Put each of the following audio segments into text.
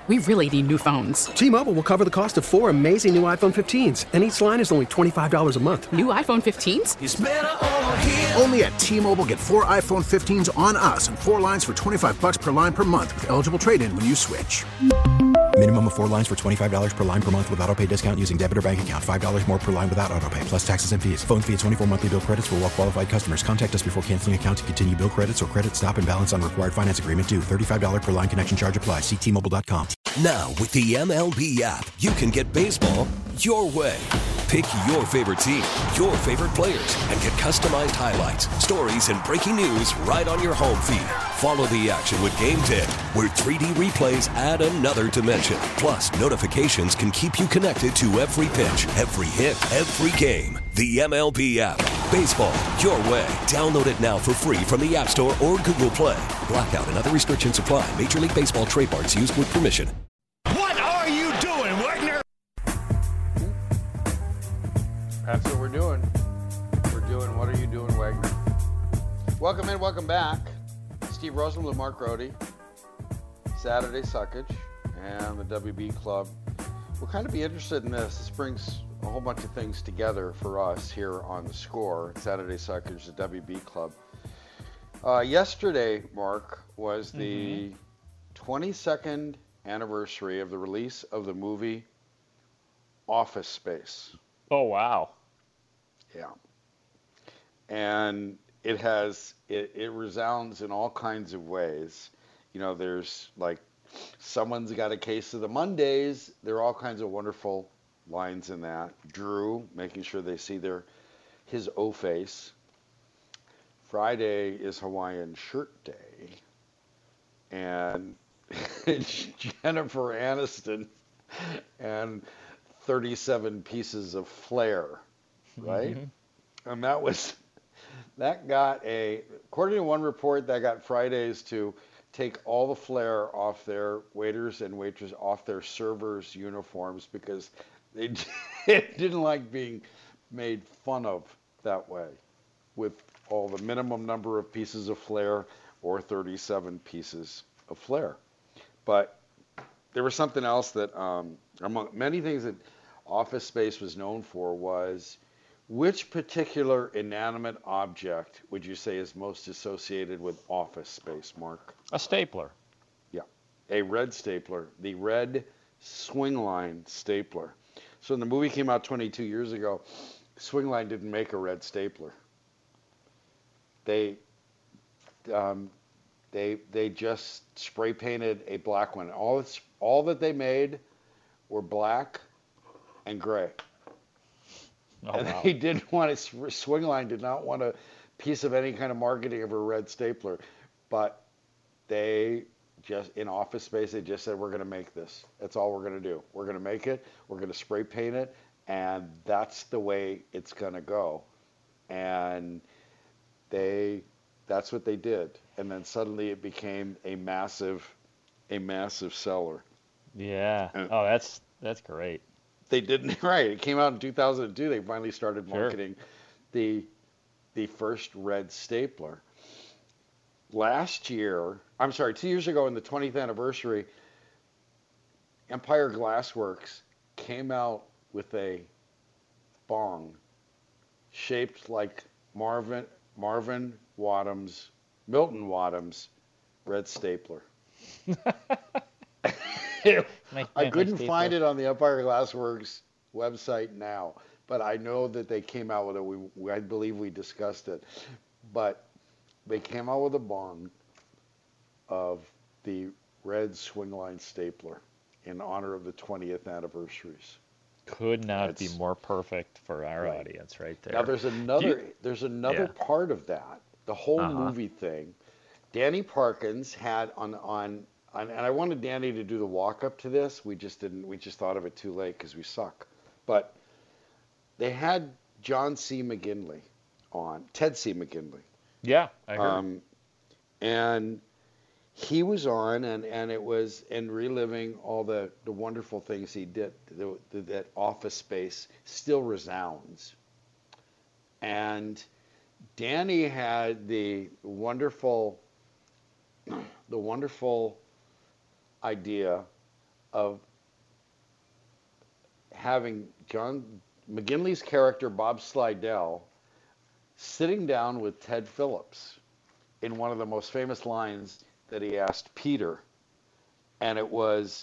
We really need new phones. T-Mobile will cover the cost of 4 amazing new iPhone 15s, and each line is only $25 a month. New iPhone 15s? It's better over here. Only at T-Mobile, get 4 iPhone 15s on us and 4 lines for $25 per line per month with eligible trade-in when you switch. Minimum of 4 lines for $25 per line per month with autopay discount using debit or bank account. $5 more per line without autopay, plus taxes and fees. Phone fee at 24 monthly bill credits for well-qualified customers. Contact us before canceling account to continue bill credits or credit stop and balance on required finance agreement due. $35 per line connection charge applies. See T-Mobile.com. Now, with the MLB app, you can get baseball your way. Pick your favorite team, your favorite players, and get customized highlights, stories, and breaking news right on your home feed. Follow the action with Game Day, where 3D replays add another dimension. Plus, notifications can keep you connected to every pitch, every hit, every game. The MLB app. Baseball your way. Download it now for free from the App Store or Google Play. Blackout and other restrictions apply. Major League Baseball trademarks used with permission. What are you doing, Wagner? That's what we're doing. What are you doing, Wagner? Welcome in, welcome back. Steve Rosenbloom, Mark Grody, Saturday Suckage, and the WB Club. We'll kind of be interested in this. This brings a whole bunch of things together for us here on The Score. Saturday Suckage, the WB Club. Yesterday, Mark, was the 22nd anniversary of the release of the movie Office Space. Oh, wow. Yeah. And it resounds in all kinds of ways. You know, there's like, someone's got a case of the Mondays. There are all kinds of wonderful lines in that. Drew, making sure they see his O-face. Friday is Hawaiian Shirt Day. And Jennifer Aniston and 37 pieces of flair, right? Mm-hmm. And that got according to one report, that got Fridays to take all the flair off their waiters and waitresses, off their servers' uniforms, because they didn't like being made fun of that way, with all the minimum number of pieces of flair or 37 pieces of flair. But there was something else that, among many things that Office Space was known for, was which particular inanimate object would you say is most associated with Office Space, Mark? A stapler. Yeah, a red stapler, the red Swingline stapler. So when the movie came out 22 years ago, Swingline didn't make a red stapler. They just spray painted a black one. All that they made were black and gray. Oh, and wow. they didn't want it. Swingline did not want a piece of any kind of marketing of a red stapler, but they just, in Office Space, they just said, we're going to make this. That's all we're going to do. We're going to make it. We're going to spray paint it, and that's the way it's going to go. And that's what they did. And then suddenly it became a massive seller. Yeah. And that's great. They didn't, right. It came out in 2002. They finally started marketing the first red stapler. 2 years ago, in the 20th anniversary, Empire Glassworks came out with a bong shaped like Milton Wadham's red stapler. I couldn't find it on the Empire Glassworks website now, but I know that they came out with it. I believe we discussed it. But they came out with a bong of the red Swingline stapler in honor of the 20th anniversaries. Could not be more perfect for our audience right there. Now there's another part of that. The whole movie thing. Danny Parkins had on and I wanted Danny to do the walk up to this. We just didn't. We just thought of it too late because we suck. But they had John C. McGinley on, Ted C. McGinley. Yeah, I heard. And he was on, and it was reliving all the wonderful things he did. That Office Space still resounds. And Danny had the wonderful idea of having John McGinley's character, Bob Slidell, sitting down with Ted Phillips in one of the most famous lines that he asked Peter. And it was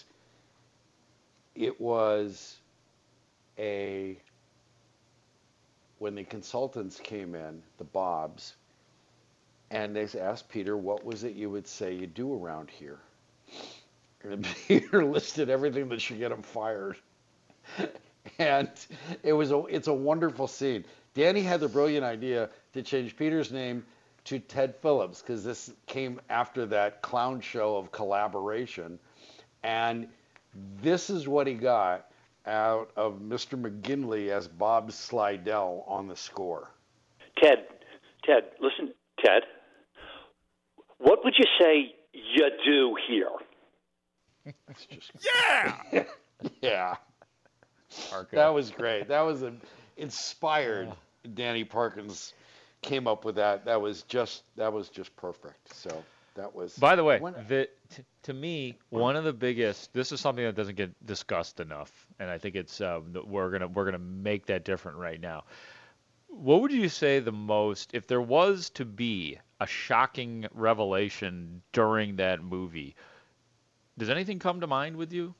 when the consultants came in, the Bobs, and they asked Peter, what was it you would say you do around here? And Peter listed everything that should get him fired. And it's a wonderful scene. Danny had the brilliant idea to change Peter's name to Ted Phillips, because this came after that clown show of collaboration. And this is what he got out of Mr. McGinley as Bob Slidell on the score. Ted, listen, Ted, what would you say you do here? It's just Yeah! yeah. That was great. That was inspired. Danny Parkins came up with that. That was just perfect. So that was. By the way, to me, one of the biggest. This is something that doesn't get discussed enough, and I think it's we're gonna make that different right now. What would you say the most, if there was to be a shocking revelation during that movie? Does anything come to mind with you?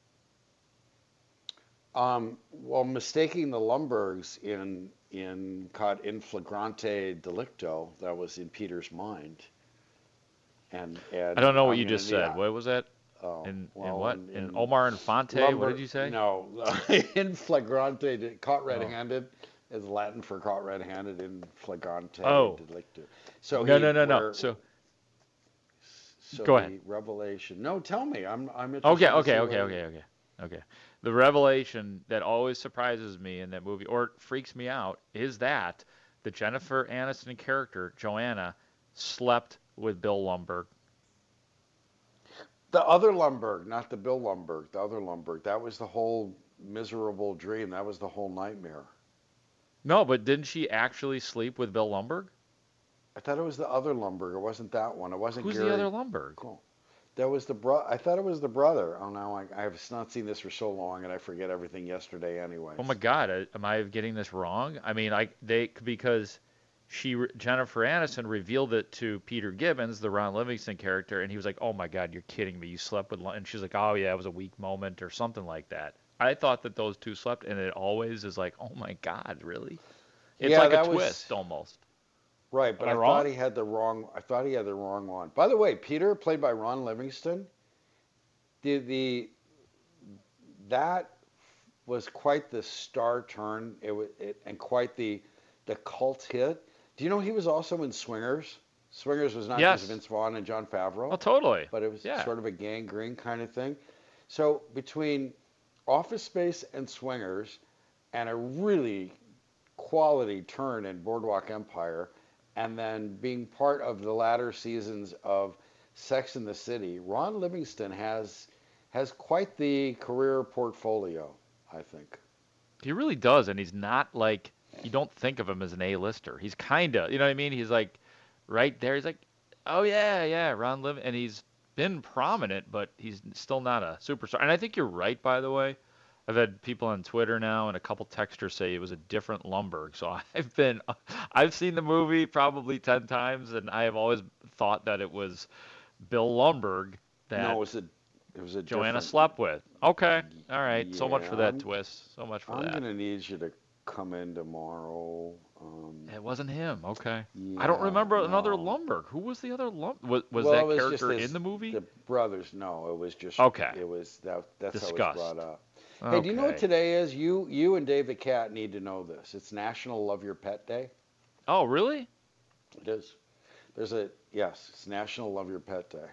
Well, mistaking the Lumbergs caught in flagrante delicto, that was in Peter's mind. And I don't know what you just said. What was that? Oh, in well, in Omar Infante? What did you say? No, in flagrante, caught red-handed is Latin for caught red-handed, in flagrante delicto. So no. So go ahead. The revelation. No, tell me. I'm interested. Okay. The revelation that always surprises me in that movie, or freaks me out, is that the Jennifer Aniston character, Joanna, slept with Bill Lumberg. The other Lumberg, not the Bill Lumberg, the other Lumberg. That was the whole miserable dream. That was the whole nightmare. No, but didn't she actually sleep with Bill Lumberg? I thought it was the other Lumberg. It wasn't that one. It wasn't Who's Gary. the other Lumberg? Cool. That was the I thought it was the brother. Oh, now I have not seen this for so long, and I forget everything yesterday anyway. Oh my God, am I getting this wrong? I mean, because Jennifer Aniston revealed it to Peter Gibbons, the Ron Livingston character, and he was like, "Oh my God, you're kidding me! You slept with," and she's like, "Oh yeah, it was a weak moment or something like that." I thought that those two slept, and it always is like, "Oh my God, really?" It's like a twist almost. Right, but I thought he had the wrong one. By the way, Peter, played by Ron Livingston, that was quite the star turn. And quite the cult hit. Do you know he was also in Swingers? Swingers was not just Vince Vaughn and Jon Favreau. Oh, totally. But it was sort of a gangrene kind of thing. So between Office Space and Swingers, and a really quality turn in Boardwalk Empire, and then being part of the latter seasons of Sex and the City, Ron Livingston has quite the career portfolio, I think. He really does, and he's not like, you don't think of him as an A-lister. He's kind of, you know what I mean? He's like right there. He's like, oh yeah, Ron Livingston, and he's been prominent, but he's still not a superstar. And I think you're right, by the way. I've had people on Twitter now and a couple texters say it was a different Lumberg. So I've seen the movie probably 10 times, and I have always thought that it was Bill Lumberg that it was a Joanna slept with. Okay, all right. Yeah, so much for that twist. So much for that. I'm gonna need you to come in tomorrow. It wasn't him. Okay. Yeah, I don't remember another Lumberg. Who was the other Lumberg? Was that character in the movie? The brothers. No, it was just. Okay. It was that's discussed. How it was brought up. Hey, do you know what today is? You and Dave the Cat need to know this. It's National Love Your Pet Day. Oh, really? It is. It's National Love Your Pet Day.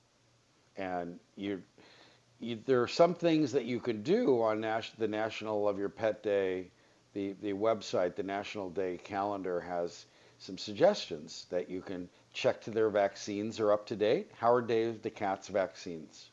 And there are some things that you can do on the National Love Your Pet Day. The website, the National Day calendar, has some suggestions that you can check to their vaccines are up to date. How are Dave the Cat's vaccines?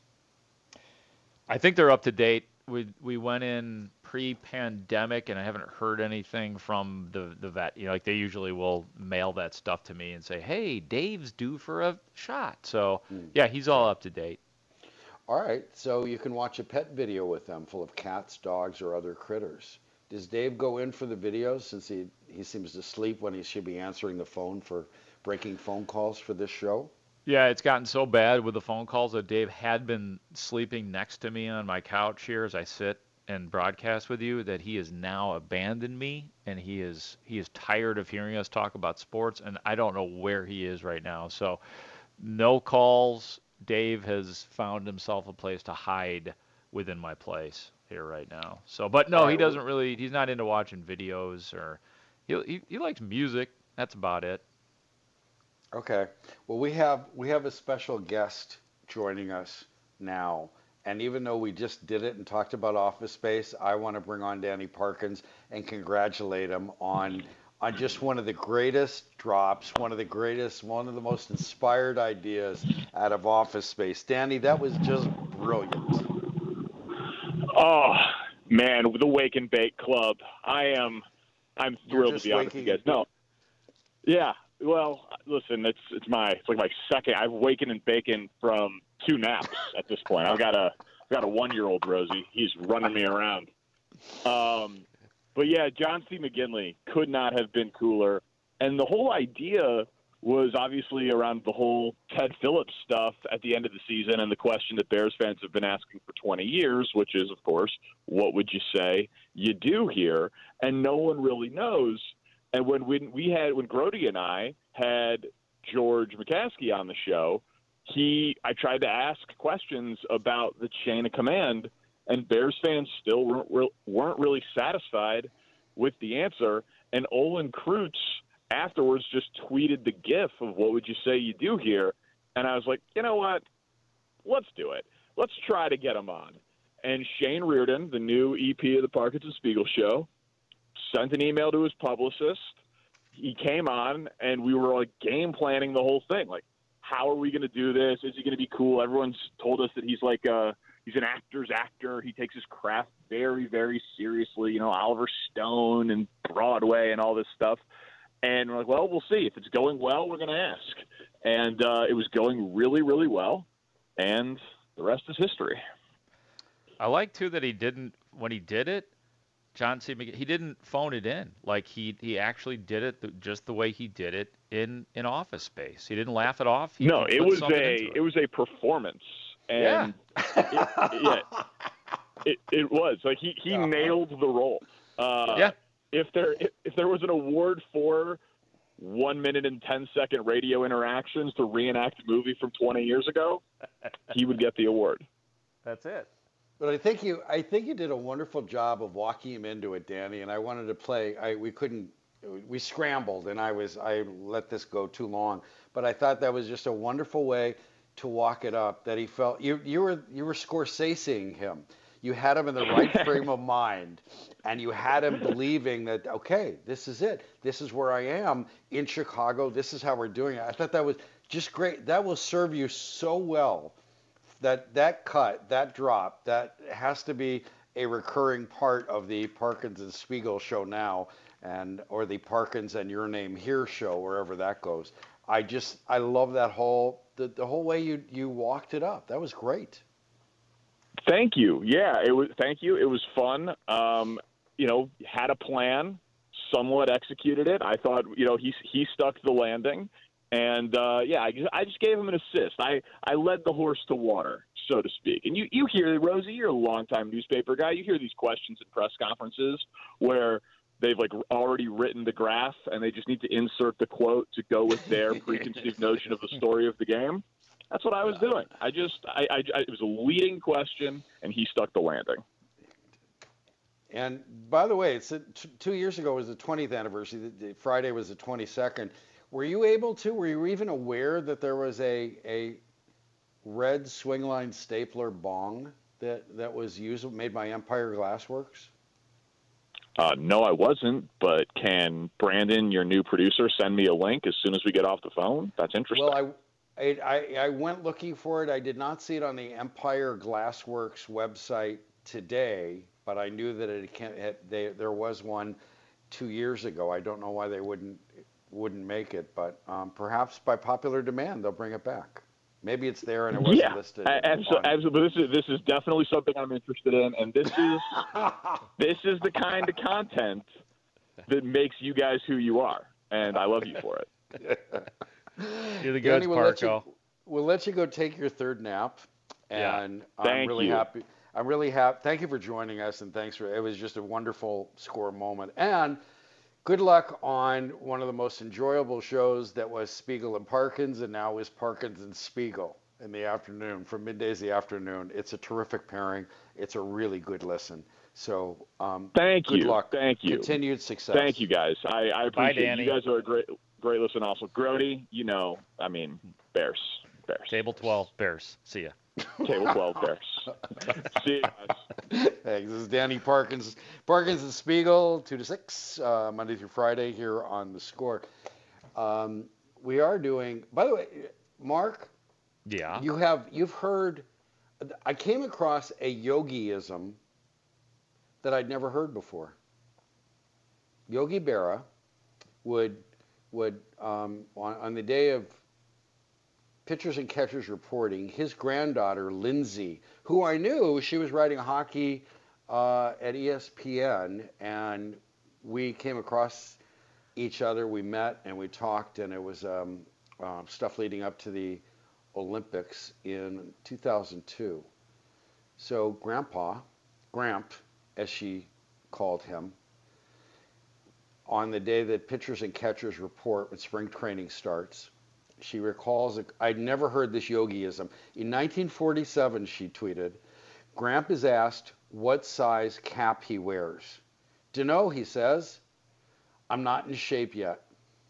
I think they're up to date. We went in pre-pandemic, and I haven't heard anything from the vet. You know, like they usually will mail that stuff to me and say, "Hey, Dave's due for a shot." So yeah, he's all up to date. All right, so you can watch a pet video with them full of cats, dogs, or other critters. Does Dave go in for the videos since he seems to sleep when he should be answering the phone for breaking phone calls for this show? Yeah, it's gotten so bad with the phone calls that Dave had been sleeping next to me on my couch here as I sit and broadcast with you that he has now abandoned me, and he is tired of hearing us talk about sports, and I don't know where he is right now. So no calls. Dave has found himself a place to hide within my place here right now. So, but no, he doesn't really. He's not into watching videos, or he likes music. That's about it. Okay. Well, we have a special guest joining us now. And even though we just did it and talked about Office Space, I want to bring on Danny Parkins and congratulate him on just one of the greatest drops, one of the most inspired ideas out of Office Space. Danny, that was just brilliant. Oh, man, the Wake and Bake Club. I'm thrilled to be honest with you guys. No. Yeah. Well, listen, it's like my second. I've waken and bacon from 2 naps at this point. I've got a 1-year-old Rosie. He's running me around. But yeah, John C. McGinley could not have been cooler. And the whole idea was obviously around the whole Ted Phillips stuff at the end of the season and the question that Bears fans have been asking for 20 years, which is, of course, what would you say you do here? And no one really knows. And when Grody and I had George McCaskey on the show, I tried to ask questions about the chain of command, and Bears fans still weren't really satisfied with the answer. And Olin Kreutz afterwards just tweeted the gif of what would you say you do here. And I was like, you know what? Let's do it. Let's try to get him on. And Shane Reardon, the new EP of the Parkinson Spiegel Show, sent an email to his publicist. He came on, and we were like game planning the whole thing. Like, how are we going to do this? Is he going to be cool? Everyone's told us that he's like he's an actor's actor. He takes his craft very, very seriously. You know, Oliver Stone and Broadway and all this stuff. And we're like, well, we'll see. If it's going well, we're going to ask. And it was going really, really well. And the rest is history. I like, too, that when he did it, John C. McGinley, he didn't phone it in. Like, he actually did it just the way he did it in Office Space. He didn't laugh it off. It was a performance. And it was. Like, he nailed the role. Yeah. If there was an award for 1 minute and 10-second radio interactions to reenact a movie from 20 years ago, he would get the award. That's it. But I think you did a wonderful job of walking him into it, Danny. And I wanted to play. We scrambled, and I let this go too long. But I thought that was just a wonderful way to walk it up. That he felt you were Scorseseing him. You had him in the right frame of mind, and you had him believing that, okay, this is it. This is where I am in Chicago. This is how we're doing it. I thought that was just great. That will serve you so well. That cut, that drop, that has to be a recurring part of the Parkins and Spiegel show now, or the Parkins and Your Name Here show, wherever that goes. I love that the whole way you walked it up. That was great. Thank you. Yeah, it was. Thank you. It was fun. Had a plan, somewhat executed it. I thought, he stuck the landing. And, I just gave him an assist. I led the horse to water, so to speak. And you hear, Rosie, you're a longtime newspaper guy. You hear these questions at press conferences where they've, already written the graph and they just need to insert the quote to go with their preconceived notion of the story of the game. That's what I was doing. It was a leading question, and he stuck the landing. And, by the way, 2 years ago was the 20th anniversary. Friday was the 22nd. Were you even aware that there was a red Swingline stapler bong that was made by Empire Glassworks? No, I wasn't, but can Brandon, your new producer, send me a link as soon as we get off the phone? That's interesting. Well, I went looking for it. I did not see it on the Empire Glassworks website today, but I knew that there was one 2 years ago. I don't know why they wouldn't make it, but perhaps by popular demand they'll bring it back. Maybe it's there and it wasn't listed. Absolutely. But this is definitely something I'm interested in, and this is the kind of content that makes you guys who you are, and I love you for it. You're the goods, Parko. We'll let you go take your third nap, and I'm really happy. I'm really happy. Thank you for joining us, and it was just a wonderful score moment. And good luck on one of the most enjoyable shows that was Spiegel and Parkins, and now is Parkins and Spiegel in the afternoon, from middays to the afternoon. It's a terrific pairing. It's a really good listen. So good luck. Thank you. Continued success. Thank you, guys. I appreciate Danny. You guys are a great listen also. Grody, Bears. Table 12, Bears. See ya. Table 12, Bears. See you guys. Thanks. This is Danny Parkins. Parkins and Spiegel, 2 to 6, Monday through Friday here on The Score. We are doing, by the way, Mark. Yeah. You've heard, I came across a yogiism that I'd never heard before. Yogi Berra would on the day of pitchers and catchers reporting, his granddaughter, Lindsay, who I knew, she was writing hockey at ESPN, and we came across each other. We met and we talked, and it was stuff leading up to the Olympics in 2002. So Gramp, as she called him, on the day that pitchers and catchers report when spring training starts, she recalls, I'd never heard this yogiism. In 1947, she tweeted, Gramp is asked what size cap he wears. Dunno, he says. I'm not in shape yet.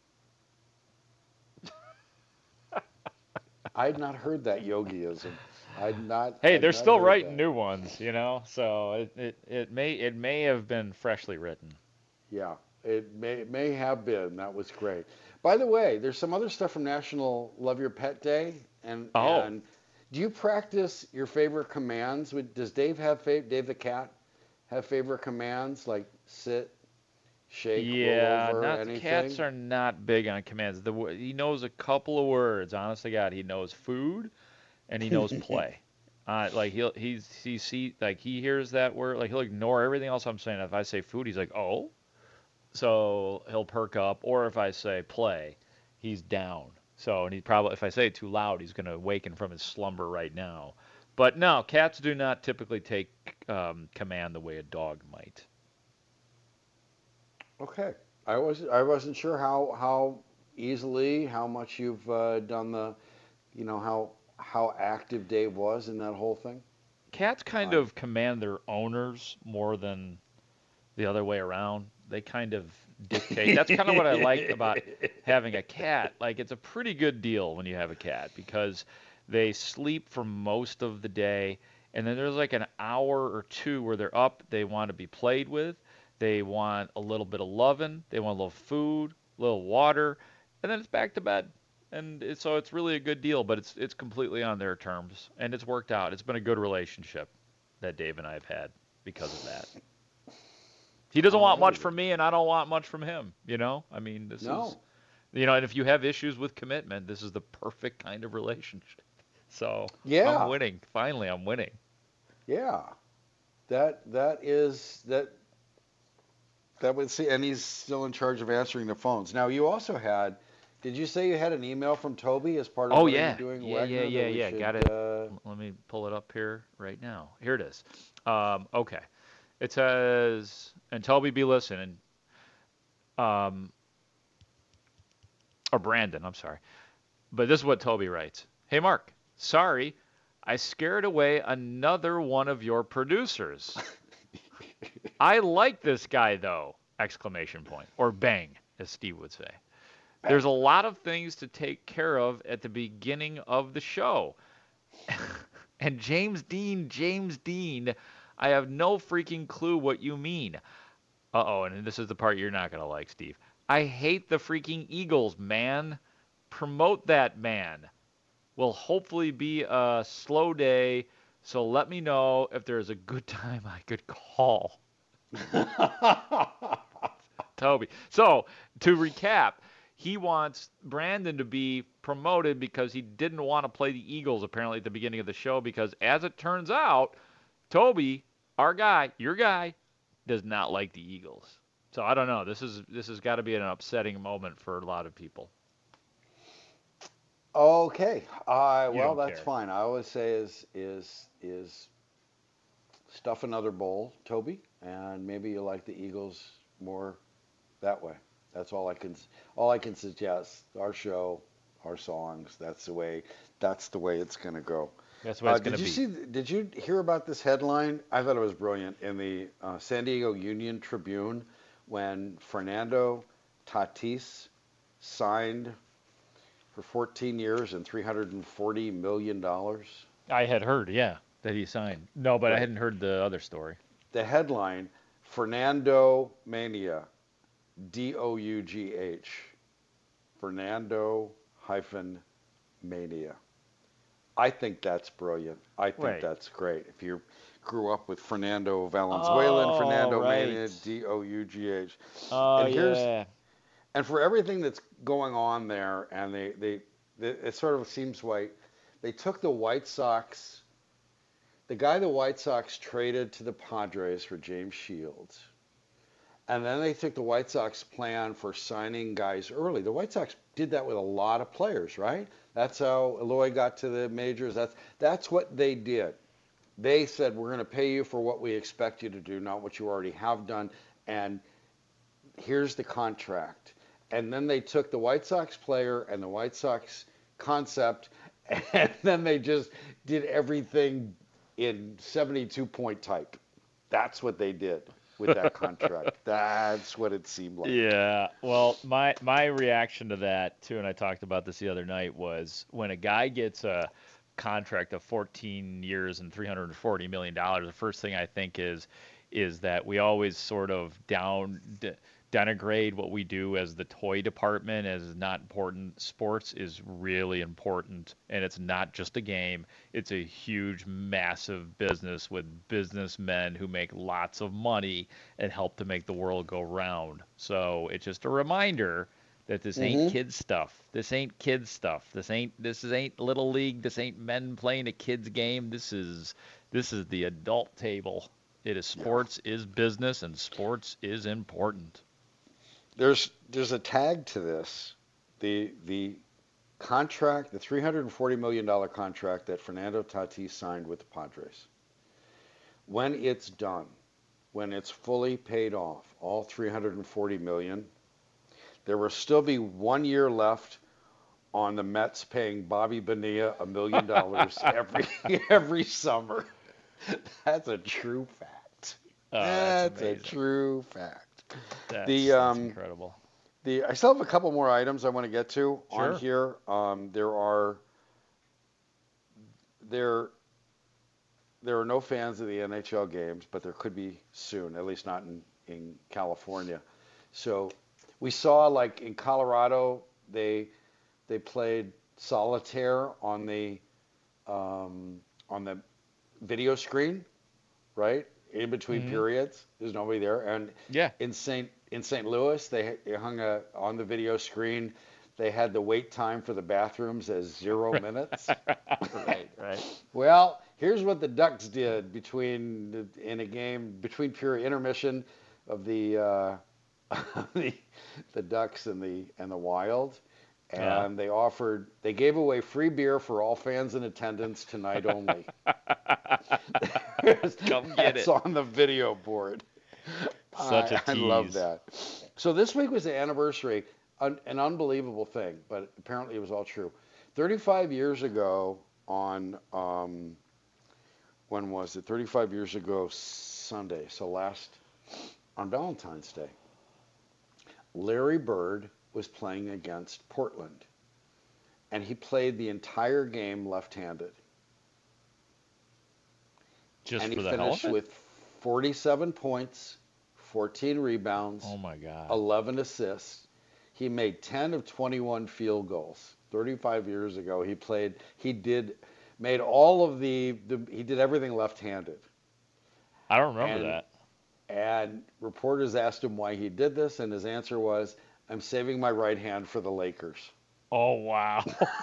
I had not heard that yogiism. Hey, they're still writing new ones, so it may have been freshly written. Yeah, it may have been. That was great. By the way, there's some other stuff from National Love Your Pet Day, and do you practice your favorite commands? Does Dave the cat have favorite commands like sit, shake, roll over, anything? Cats are not big on commands. He knows a couple of words. Honest to God, he knows food, and he knows play. Like he hears that word, like he'll ignore everything else I'm saying. If I say food, he's like, oh. So he'll perk up, or if I say play, he's down. So, and he probably, if I say it too loud, he's going to awaken from his slumber right now. But no, cats do not typically take command the way a dog might. Okay, I wasn't sure how easily, how much you've done the, how active Dave was in that whole thing. Cats kind of command their owners more than the other way around. They kind of dictate. That's kind of what I like about having a cat. Like, it's a pretty good deal when you have a cat because they sleep for most of the day, and then there's like an hour or two where they're up. They want to be played with. They want a little bit of loving. They want a little food, a little water, and then it's back to bed. And so it's really a good deal, but it's completely on their terms, and it's worked out. It's been a good relationship that Dave and I have had because of that. He doesn't want much from me, and I don't want much from him, I mean, this is, and if you have issues with commitment, this is the perfect kind of relationship. So, yeah. I'm winning. Finally, I'm winning. Yeah. That would see, and he's still in charge of answering the phones. Now, you also had, did you say you had an email from Toby as part of what you're doing? Yeah. Got it. Let me pull it up here right now. Here it is. Okay. It says, and Toby be listening, or Brandon, I'm sorry. But this is what Toby writes. Hey, Mark, sorry, I scared away another one of your producers. I like this guy, though, ! Or bang, as Steve would say. There's a lot of things to take care of at the beginning of the show. And James Dean, I have no freaking clue what you mean. Uh-oh, and this is the part you're not going to like, Steve. I hate the freaking Eagles, man. Promote that man. Will hopefully be a slow day, so let me know if there's a good time I could call. Toby. So, to recap, he wants Brandon to be promoted because he didn't want to play the Eagles apparently at the beginning of the show because as it turns out, Toby, our guy, your guy, does not like the Eagles. So I don't know. This has got to be an upsetting moment for a lot of people. Okay. Well, don't that's care. fine. I always say is stuff another bowl, Toby, and maybe you like the Eagles more that way. That's all I can suggest. Our show, our songs. That's the way it's gonna go. That's what it's gonna be. Did you hear about this headline? I thought it was brilliant in the San Diego Union Tribune when Fernando Tatis signed for 14 years and $340 million. I had heard, yeah, that he signed. No, but I hadn't heard the other story. The headline, Fernando Mania, D-O-U-G-H, Fernando Mania. I think that's brilliant. I think that's great. If you grew up with Fernando Valenzuela and Fernando Mania, D-O-U-G-H. And for everything that's going on there, and it sort of seems like they took the White Sox, the guy the White Sox traded to the Padres for James Shields, and then they took the White Sox plan for signing guys early. The White Sox did that with a lot of players, right? That's how Eloy got to the majors. That's what they did. They said, we're going to pay you for what we expect you to do, not what you already have done, and here's the contract. And then they took the White Sox player and the White Sox concept, and then they just did everything in 72-point type. That's what they did with that contract. That's what it seemed like. Yeah. Well, my reaction to that, too, and I talked about this the other night, was when a guy gets a contract of 14 years and $340 million, the first thing I think is that we always sort of denigrate what we do as the toy department as not important. Sports is really important, and it's not just a game. It's a huge, massive business with businessmen who make lots of money and help to make the world go round. So it's just a reminder that this ain't kid stuff. This ain't kid stuff. This ain't little league. This ain't men playing a kid's game. This is the adult table. It is sports is business, and sports is important. There's a tag to this. The contract, the $340 million contract that Fernando Tatis signed with the Padres. When it's done, when it's fully paid off, all $340 million, there will still be 1 year left on the Mets paying Bobby Bonilla $1 million every summer. That's a true fact. That's a true fact. That's incredible. I still have a couple more items I want to get to Sure. on here. There are no fans of the NHL games, but there could be soon, at least not in California. So we saw, like in Colorado, they played solitaire on the video screen, right? In between periods, there's nobody there. And in St. Louis, they hung on the video screen. They had the wait time for the bathrooms as 0 minutes. Right. Well, here's what the Ducks did between period intermission of the Ducks and the Wild. And they gave away free beer for all fans in attendance tonight only. Come get That's it. on the video board. Such a tease. I love that. So this week was the anniversary, an unbelievable thing, but apparently it was all true. 35 years ago on, when was it? 35 years ago Sunday, so on Valentine's Day, Larry Bird was playing against Portland, and he played the entire game left-handed. And he for the finished with 47 points, 14 rebounds, 11 assists. He made 10 of 21 field goals. 35 years ago, he did everything left-handed. I don't remember that. And reporters asked him why he did this, and his answer was, I'm saving my right hand for the Lakers. Oh, wow.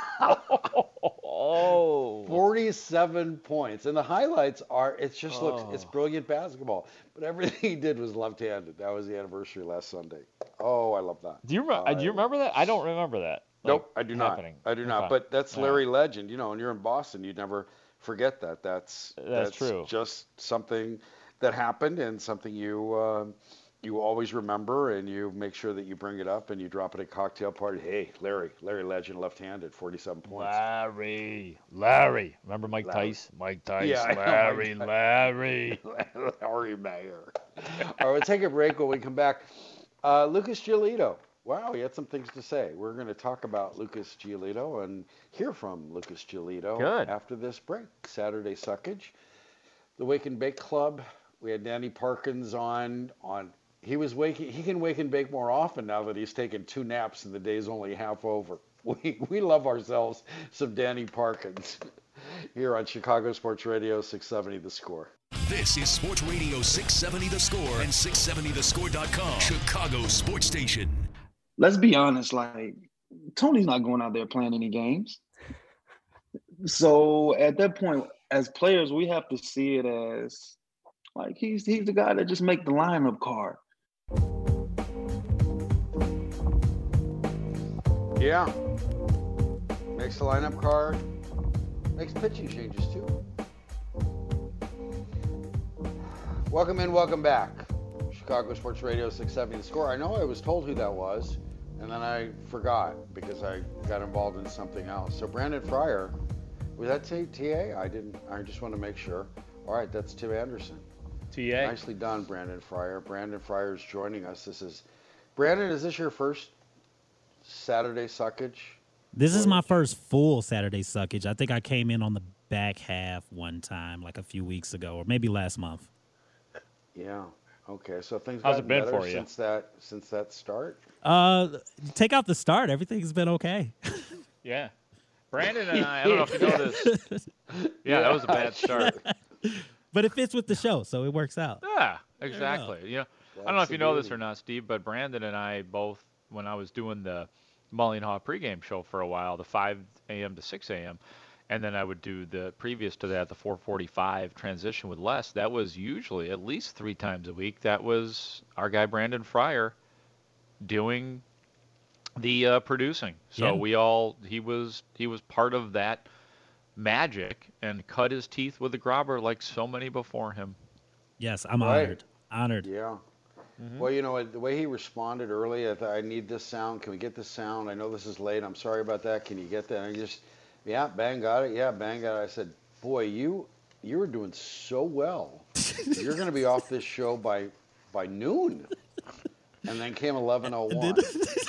Oh. 47 points. And the highlights are, it's brilliant basketball. But everything he did was left-handed. That was the anniversary last Sunday. Oh, I love that. Do you remember that? I don't remember that. Nope, I do not. I do not. But that's Larry Legend. You know, when you're in Boston, you'd never forget that. That's true. Just something that happened and something you always remember, and you make sure that you bring it up and you drop it at a cocktail party. Hey, Larry Legend, left-handed, 47 points. Larry. Remember Mike Tice? Mike Tice. Yeah, Larry. Larry Mayer. All right, we'll take a break. When we come back, Lucas Giolito. Wow, he had some things to say. We're going to talk about Lucas Giolito and hear from Lucas Giolito after this break. Saturday Suckage. The Wake and Bake Club. We had Danny Parkins on. He can wake and bake more often now that he's taken 2 naps and the day's only half over. We love ourselves some Danny Parkins here on Chicago Sports Radio 670 The Score. This is Sports Radio 670 The Score and 670thescore.com. Chicago Sports Station. Let's be honest, like, Tony's not going out there playing any games. So at that point, as players, we have to see it as like he's the guy that just make the lineup card. Yeah. Makes the lineup card. Makes pitching changes too. Welcome in, welcome back. Chicago Sports Radio 670 The Score. I know I was told who that was, and then I forgot because I got involved in something else. So Brandon Fryer, was that TA? I just want to make sure. All right, that's Tim Anderson. TA. Nicely done, Brandon Fryer. Brandon Fryer is joining us. Brandon, is this your first Saturday Suckage? This is my first full Saturday Suckage. I think I came in on the back half one time, like a few weeks ago, or maybe last month. Yeah. Okay. So things how's gotten it been better for you since that start? Take out the start. Everything's been okay. Yeah. Brandon and I don't know if you know this. Yeah, that was a bad start. But it fits with the show, so it works out. Yeah, exactly. You know, I don't know if you know this or not, Steve, but Brandon and I both, when I was doing the Mully and Haw pregame show for a while, the 5 a.m. to 6 a.m., and then I would do the previous to that, the 4:45 transition with Les. That was usually at least 3 times a week. That was our guy Brandon Fryer doing the producing. So he was part of that magic and cut his teeth with the grobber like so many before him. Yes, I'm honored. Yeah. Mm-hmm. Well, you know, the way he responded early, I thought, I need this sound. Can we get this sound? I know this is late. I'm sorry about that. Can you get that? And bang, got it. Yeah, bang, got it. I said, boy, you were doing so well. You're going to be off this show by noon. And then came 11:01.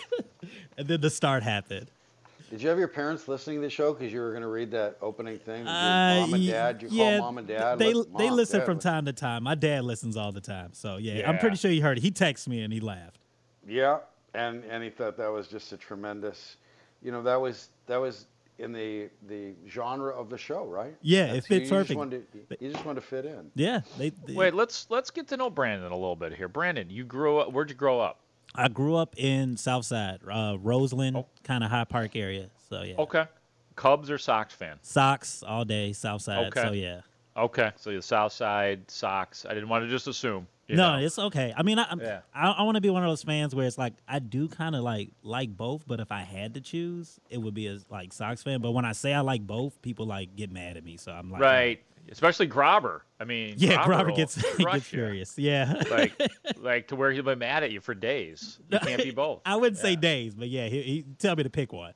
And then the start happened. Did you have your parents listening to the show because you were going to read that opening thing? Mom and Dad? Call Mom and Dad? They listen from time to time. My dad listens all the time. So, yeah, I'm pretty sure he heard it. He texted me and he laughed. Yeah, and he thought that was just a tremendous, you know, that was in the genre of the show, right? Yeah, it fits perfect. You just wanted to fit in. Yeah. Wait, let's get to know Brandon a little bit here. Brandon, where'd you grow up? I grew up in Southside, Roseland, kind of High Park area. So, yeah. Okay. Cubs or Sox fan? Sox all day, Southside. Okay. So, yeah. Okay. So, the Southside, Sox. I didn't want to just assume. No, it's okay. I mean, I want to be one of those fans where it's like I do kind of like both, but if I had to choose, it would be a Sox fan. But when I say I like both, people get mad at me. So I'm like, right. Especially Grobber. I mean, yeah, Grobber gets furious. Yeah, like to where he'll be mad at you for days. You can't be both. I wouldn't say days, but yeah, he tell me to pick one.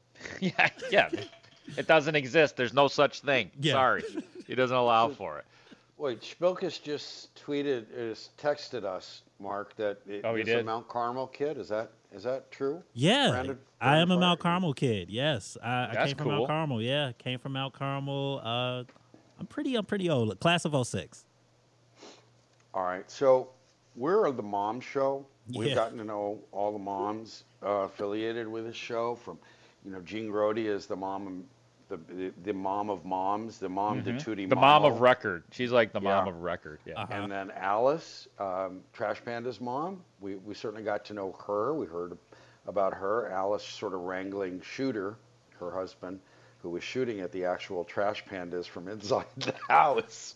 Yeah. It doesn't exist. There's no such thing. Yeah. Sorry, he doesn't allow for it. Wait, Spilkus just texted us, Mark, that he's a Mount Carmel kid. Is that true? Yeah, Brandon I am a Mount Carmel kid. Yes, I came from cool. Mount Carmel. Yeah, came from Mount Carmel. I'm pretty old. Class of 06. All right, so we're the mom show. We've gotten to know all the moms affiliated with this show. From, Jean Grody is the mom the mom of moms, the mom, the Tootie The mom of record. She's like the mom of record. Yeah. And then Alice, Trash Panda's mom. We certainly got to know her. We heard about her. Alice sort of wrangling Shooter, her husband, who was shooting at the actual Trash Pandas from inside the house.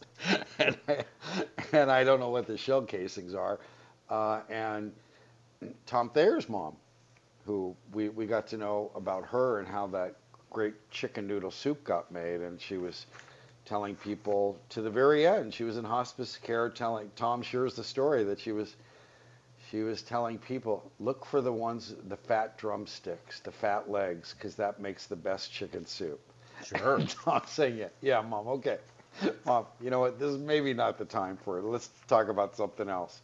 and I don't know what the shell casings are. And Tom Thayer's mom, who we got to know about her and how that great chicken noodle soup got made. And she was telling people to the very end, she was in hospice care telling, Tom shares the story that she was telling people, look for the fat drumsticks, the fat legs, because that makes the best chicken soup. Sure. Tom's saying, yeah, Mom, okay. Mom, you know what, this is maybe not the time for it. Let's talk about something else.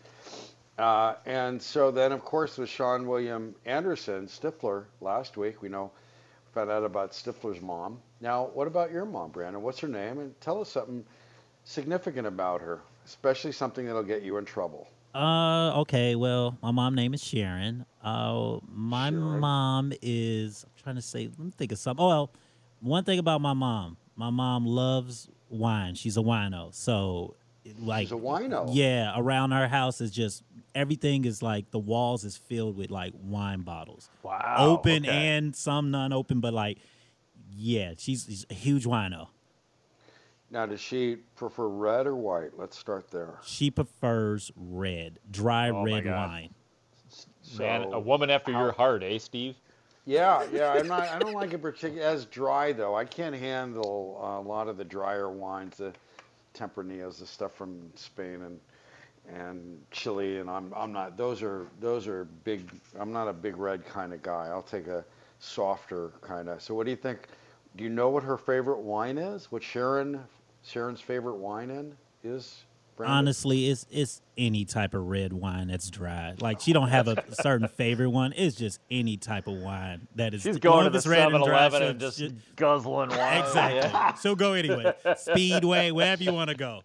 And so then, of course, with Sean William Anderson, Stifler, last week, found out about Stifler's mom. Now, what about your mom, Brandon? What's her name? And tell us something significant about her, especially something that'll get you in trouble. Okay, well, my mom's name is Sharon. My mom is, I'm trying to say, let me think of something. Oh, well, one thing about my mom loves wine. She's a wino. So, like, she's a wino? Yeah, around our house is just, everything is like, the walls is filled with, like, wine bottles. Wow. Open and some non-open, but, like, yeah, she's a huge wino. Now, does she prefer red or white? Let's start there. She prefers red, dry red wine. Man, a woman after your heart, eh, Steve? Yeah. I don't like it particularly as dry though. I can't handle a lot of the drier wines, the Tempranillos, the stuff from Spain and Chile, and I'm not. Those are big. I'm not a big red kind of guy. I'll take a softer kind of. So, what do you think? Do you know what her favorite wine is? What Sharon's favorite wine is? Brandon? Honestly, it's any type of red wine that's dry. Like, she don't have a certain favorite one. It's just any type of wine that is. She's going to the 7-Eleven and just guzzling wine. Exactly. Yeah. So go anyway. Speedway, wherever you want to go.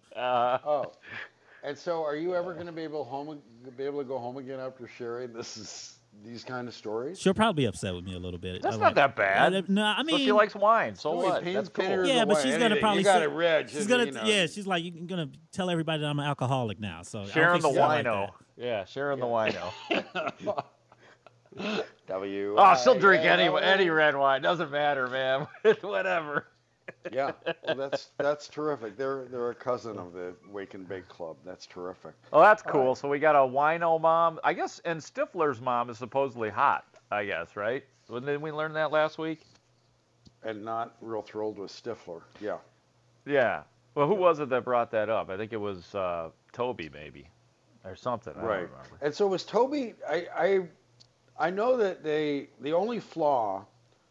And so, are you ever going to be able to go home again after sharing these kind of stories? She'll probably be upset with me a little bit. That's not that bad. No, I mean, so she likes wine. So what? That's cool. Yeah, but she's gonna probably. You got it red. She's gonna. Yeah, she's like, you're gonna tell everybody that I'm an alcoholic now. So Sharon the wino. Yeah, Sharon the wino. She'll drink any red wine. Doesn't matter, man. Whatever. Yeah, well, that's terrific. They're a cousin of the Wake and Bake Club. That's terrific. Oh, that's cool. Right. So we got a wino mom, I guess, and Stifler's mom is supposedly hot, I guess, right? Didn't we learn that last week? And not real thrilled with Stifler. Yeah. Yeah. Well, who was it that brought that up? I think it was Toby, maybe, or something. I don't remember. And so was Toby. I know that the only flaw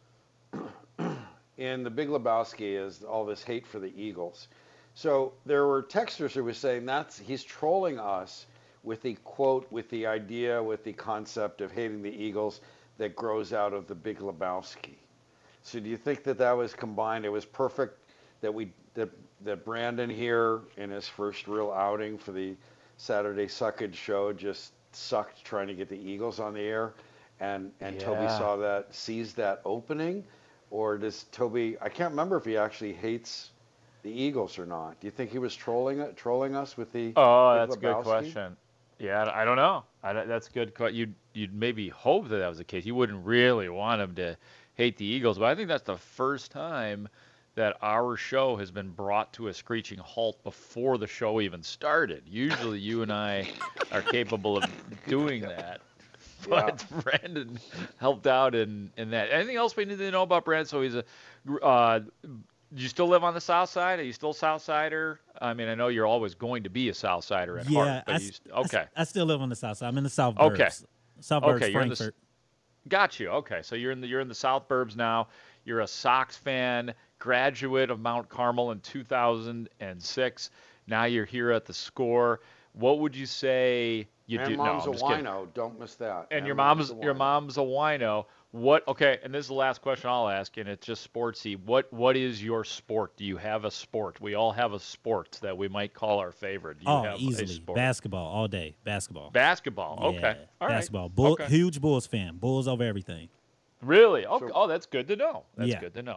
in The Big Lebowski is all this hate for the Eagles. So there were texters who were saying he's trolling us with the quote, with the idea, with the concept of hating the Eagles that grows out of The Big Lebowski. So do you think that was combined? It was perfect that Brandon here in his first real outing for the Saturday Suckage show just sucked trying to get the Eagles on the air, and Toby sees that opening. Or does Toby? I can't remember if he actually hates the Eagles or not. Do you think he was trolling us with the? Oh, that's a good question. Yeah, I don't know. That's good. You'd maybe hope that was the case. You wouldn't really want him to hate the Eagles, but I think that's the first time that our show has been brought to a screeching halt before the show even started. Usually, you and I are capable of doing that. But yeah. Brandon helped out in that. Anything else we need to know about Brandon? So he's do you still live on the South Side? Are you still South Sider? I mean, I know you're always going to be a South Sider at heart. But I still live on the South Side. I'm in the South Burbs. Okay. South Burbs, Frankfurt. Got you. Okay, so you're in the South Burbs now. You're a Sox fan, graduate of Mount Carmel in 2006. Now you're here at the Score. What would you say you do? Mom's a wino. Don't miss that. And your mom's a wino. What? Okay, and this is the last question I'll ask, and it's just sportsy. What is your sport? Do you have a sport? We all have a sport that we might call our favorite. Do you have easily. A sport? Basketball all day. Basketball. Basketball. Yeah, okay. All basketball. Right. Huge Bulls fan. Bulls over everything. Really? Oh, that's good to know. That's good to know.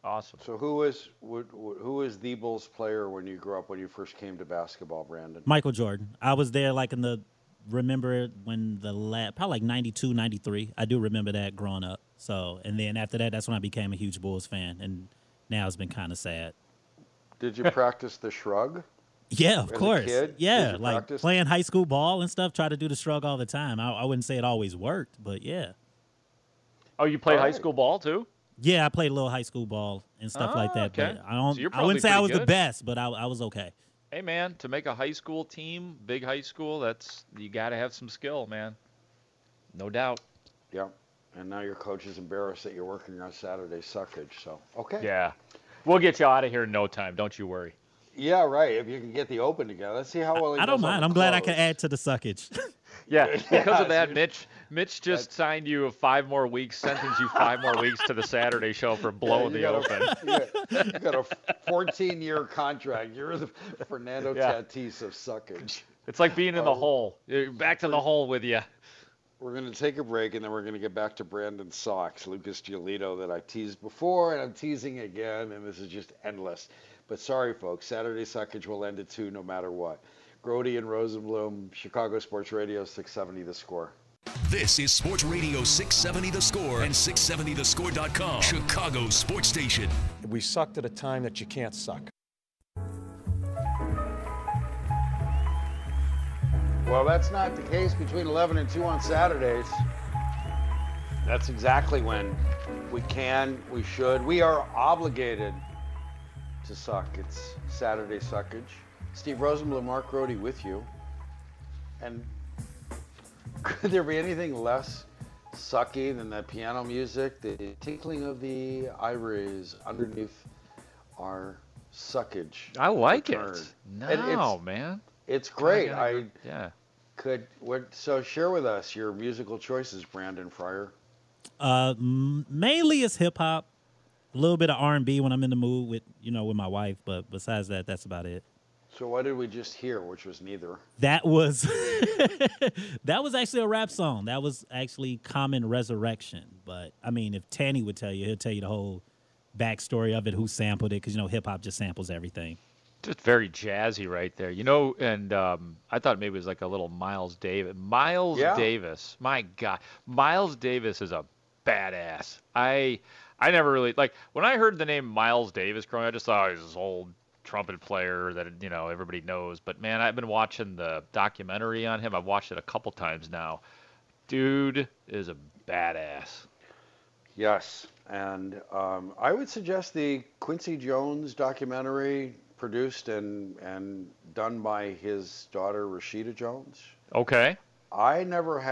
Awesome. So who was the Bulls player when you grew up, when you first came to basketball, Brandon? Michael Jordan. I was there like remember when probably like 92, 93. I do remember that growing up. So, and then after that, that's when I became a huge Bulls fan. And now it's been kind of sad. Did you practice the shrug? Yeah, of course. Kid? Yeah, like playing high school ball and stuff, try to do the shrug all the time. I wouldn't say it always worked, but yeah. Oh, you played high school ball too? Yeah, I played a little high school ball and stuff like that. Okay. But I wouldn't say I was the best, but I was okay. Hey man, to make a high school team, big high school, you got to have some skill, man. No doubt. Yeah. And now your coach is embarrassed that you're working on Saturday suckage. So okay. Yeah. We'll get you out of here in no time. Don't you worry. Yeah, right. If you can get the open together, let's see how well. I don't mind. I'm glad I can add to the suckage. Yeah, because of that, Mitch just signed you 5 more weeks, sentenced you 5 more weeks to the Saturday show for blowing the open. You got a 14-year contract. You're the Fernando Tatis of suckage. It's like being in the hole. Back to the hole with you. We're going to take a break, and then we're going to get back to Brandon Sox, Lucas Giolito, that I teased before, and I'm teasing again, and this is just endless. But sorry, folks, Saturday suckage will end at 2 no matter what. Grody and Rosenblum, Chicago Sports Radio, 670 The Score. This is Sports Radio 670 The Score and 670thescore.com, Chicago Sports Station. We sucked at a time that you can't suck. Well, that's not the case between 11 and 2 on Saturdays. That's exactly when we can, we should, we are obligated to suck. It's Saturday suckage. Steve Rosenblum, Mark Grody with you. And could there be anything less sucky than that piano music, the tinkling of the ivories underneath our suckage? I like return. it. No, man. It's great. So share with us your musical choices, Brandon Fryer. Mainly it's hip hop, a little bit of R&B when I'm in the mood with my wife, but besides that, that's about it. So what did we just hear, which was neither? That was that was actually a rap song. That was actually Common Resurrection. But I mean, if Tanny would tell you, he'll tell you the whole backstory of it, who sampled it, because hip hop just samples everything. Just very jazzy right there, and I thought maybe it was like a little Miles Davis. Davis, my God, Miles Davis is a badass. I never really, when I heard the name Miles Davis growing up, I just thought he was this old trumpet player that, everybody knows. But man, I've been watching the documentary on him. I've watched it a couple times now. Dude is a badass. Yes, and I would suggest the Quincy Jones documentary, produced and done by his daughter, Rashida Jones. Okay. I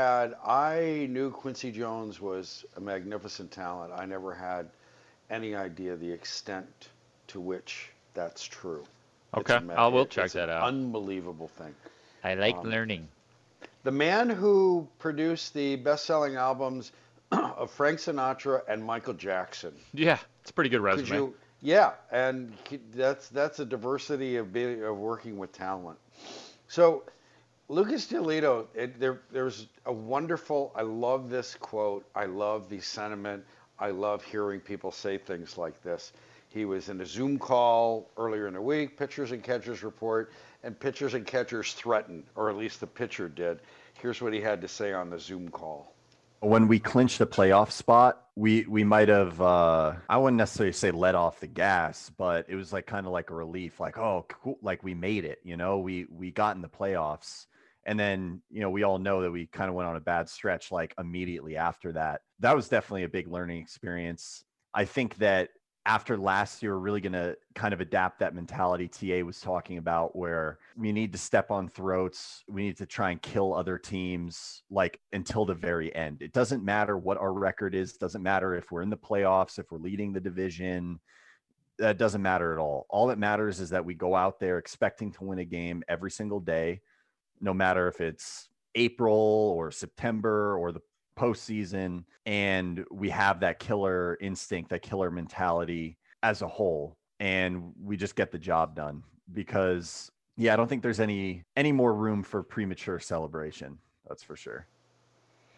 knew Quincy Jones was a magnificent talent. I never had any idea the extent to which that's true. Okay, I will check that out. Unbelievable thing. I like learning. The man who produced the best-selling albums of Frank Sinatra and Michael Jackson. Yeah, it's a pretty good resume. Yeah, and that's a diversity of working with talent. So, Lucas Giolito, there's a wonderful, I love this quote, I love the sentiment, I love hearing people say things like this. He was in a Zoom call earlier in the week, pitchers and catchers report, and pitchers and catchers threatened, or at least the pitcher did. Here's what he had to say on the Zoom call. When we clinched a playoff spot, we might have, I wouldn't necessarily say let off the gas, but it was kind of like a relief, like, oh, cool, like we made it, we got in the playoffs. And then, we all know that we kind of went on a bad stretch, immediately after that. That was definitely a big learning experience. I think that after last year, we're really going to kind of adapt that mentality TA was talking about, where we need to step on throats. We need to try and kill other teams until the very end. It doesn't matter what our record is. It doesn't matter if we're in the playoffs, if we're leading the division. That doesn't matter at all. All that matters is that we go out there expecting to win a game every single day, no matter if it's April or September or the postseason, and we have that killer instinct, that killer mentality as a whole, and we just get the job done. Because I don't think there's any more room for premature celebration. That's for sure.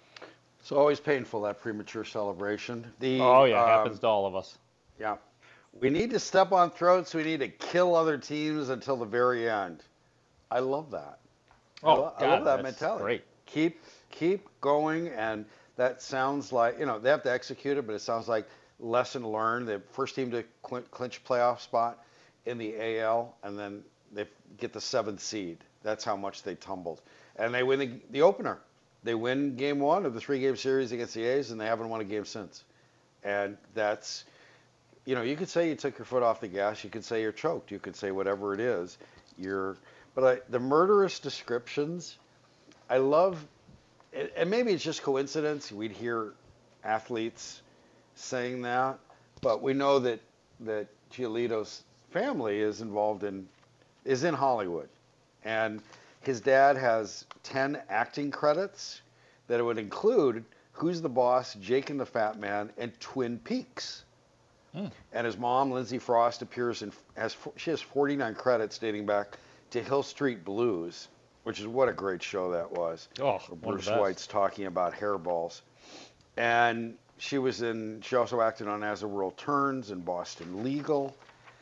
It's always painful, that premature celebration. It happens to all of us. Yeah. We need to step on throats. We need to kill other teams until the very end. I love that. Oh, I love that that's mentality. Great. Keep going, and that sounds like, they have to execute it, but it sounds like lesson learned. The first team to clinch a playoff spot in the AL, and then they get the 7th seed. That's how much they tumbled. And they win the opener. They win game 1 of the 3-game series against the A's, and they haven't won a game since. And that's, you could say you took your foot off the gas. You could say you're choked. You could say whatever it is. But the murderous descriptions, I love, and maybe it's just coincidence. We'd hear athletes saying that, but we know that Giolito's family is in Hollywood, and his dad has 10 acting credits that would include Who's the Boss, Jake and the Fat Man, and Twin Peaks. And his mom, Lindsay Frost, appears she has 49 credits dating back to Hill Street Blues, which is what a great show that was. Oh, Bruce White's talking about hairballs. And she also acted on As the World Turns and Boston Legal.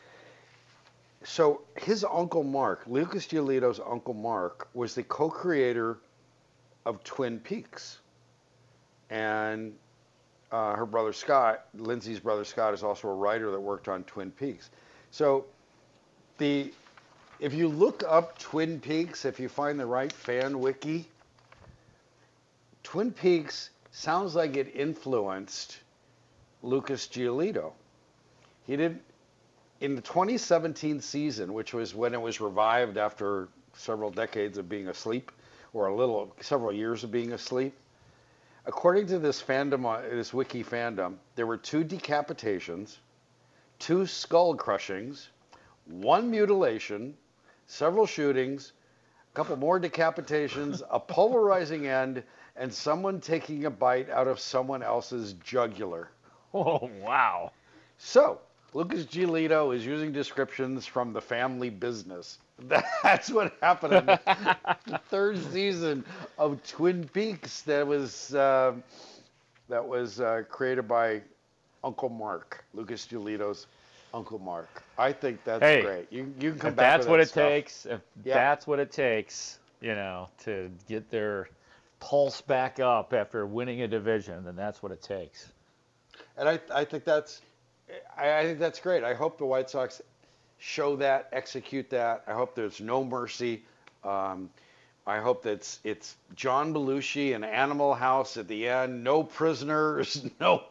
So his uncle Mark, Lucas Giolito's uncle Mark, was the co-creator of Twin Peaks. And her brother Scott, Lindsay's brother Scott, is also a writer that worked on Twin Peaks. So if you look up Twin Peaks, if you find the right fan wiki, Twin Peaks sounds like it influenced Lucas Giolito. He did, in the 2017 season, which was when it was revived after several decades of being asleep, or several years of being asleep. According to this fandom, this wiki fandom, there were 2 decapitations, 2 skull crushings, 1 mutilation, several shootings, a couple more decapitations, a pulverizing end, and someone taking a bite out of someone else's jugular. Oh, wow. So, Lucas Giolito is using descriptions from the family business. That's what happened in the 3rd season of Twin Peaks that was created by Uncle Mark, Lucas Giolito's Uncle Mark. I think that's great. You can come back with that stuff. That's what it takes, to get their pulse back up after winning a division, then that's what it takes. And I think that's great. I hope the White Sox show that, execute that. I hope there's no mercy. I hope that it's John Belushi and Animal House at the end. No prisoners,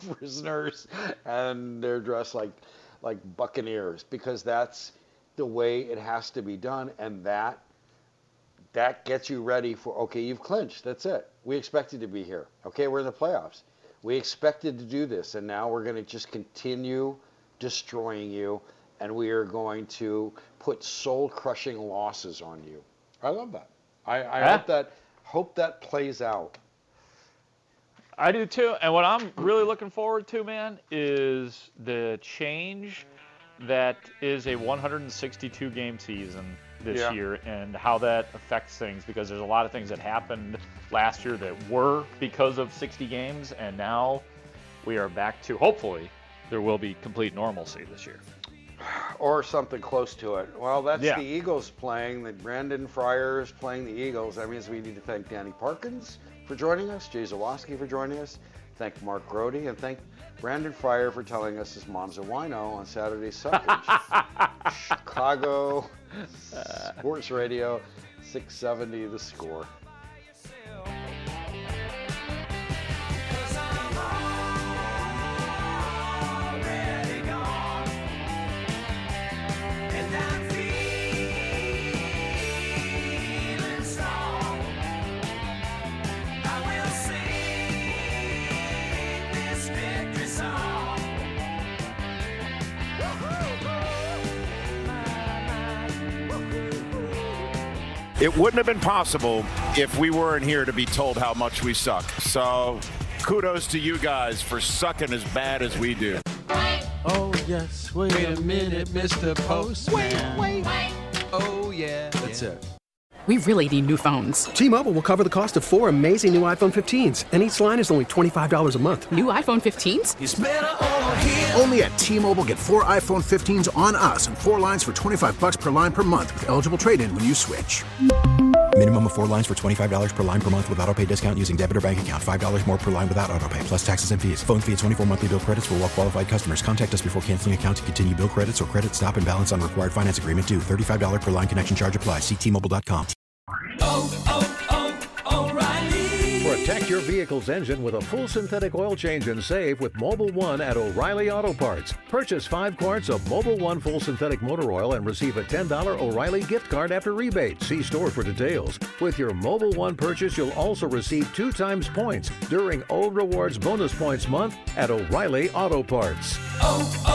and they're dressed like buccaneers, because that's the way it has to be done, and that gets you ready for, okay, you've clinched. That's it. We expected to be here. Okay, we're in the playoffs. We expected to do this, and now we're going to just continue destroying you, and we are going to put soul-crushing losses on you. I love that. I hope that plays out. I do too. And what I'm really looking forward to, man, is the change that is a 162-game season this year, and how that affects things, because there's a lot of things that happened last year that were because of 60 games, and now we are back to, hopefully, there will be complete normalcy this year. Or something close to it. Well, that's the Eagles playing. Brandon Fryer is playing the Eagles. That means we need to thank Danny Parkins for joining us, Jay Zawoski for joining us, thank Mark Grody, and thank Brandon Fryer for telling us his mom's a wino on Saturday Suckage. Chicago Sports Radio 670 The Score. It wouldn't have been possible if we weren't here to be told how much we suck. So kudos to you guys for sucking as bad as we do. Oh, yes. Wait a minute, Mr. Postman. Wait. Oh, yeah. That's it. We really need new phones. T-Mobile will cover the cost of 4 amazing new iPhone 15s, and each line is only $25 a month. New iPhone 15s? It's better over here. Only at T-Mobile, get 4 iPhone 15s on us and 4 lines for $25 per line per month with eligible trade-in when you switch. Minimum of 4 lines for $25 per line per month with autopay discount using debit or bank account. $5 more per line without autopay, plus taxes and fees. Phone fee at 24 monthly bill credits for well-qualified customers. Contact us before canceling account to continue bill credits or credit stop and balance on required finance agreement due. $35 per line connection charge applies. See T-Mobile.com. O'Reilly. Protect your vehicle's engine with a full synthetic oil change and save with Mobil 1 at O'Reilly Auto Parts. Purchase 5 quarts of Mobil 1 full synthetic motor oil and receive a $10 O'Reilly gift card after rebate. See store for details. With your Mobil 1 purchase, you'll also receive 2 times points during O Rewards Bonus Points Month at O'Reilly Auto Parts.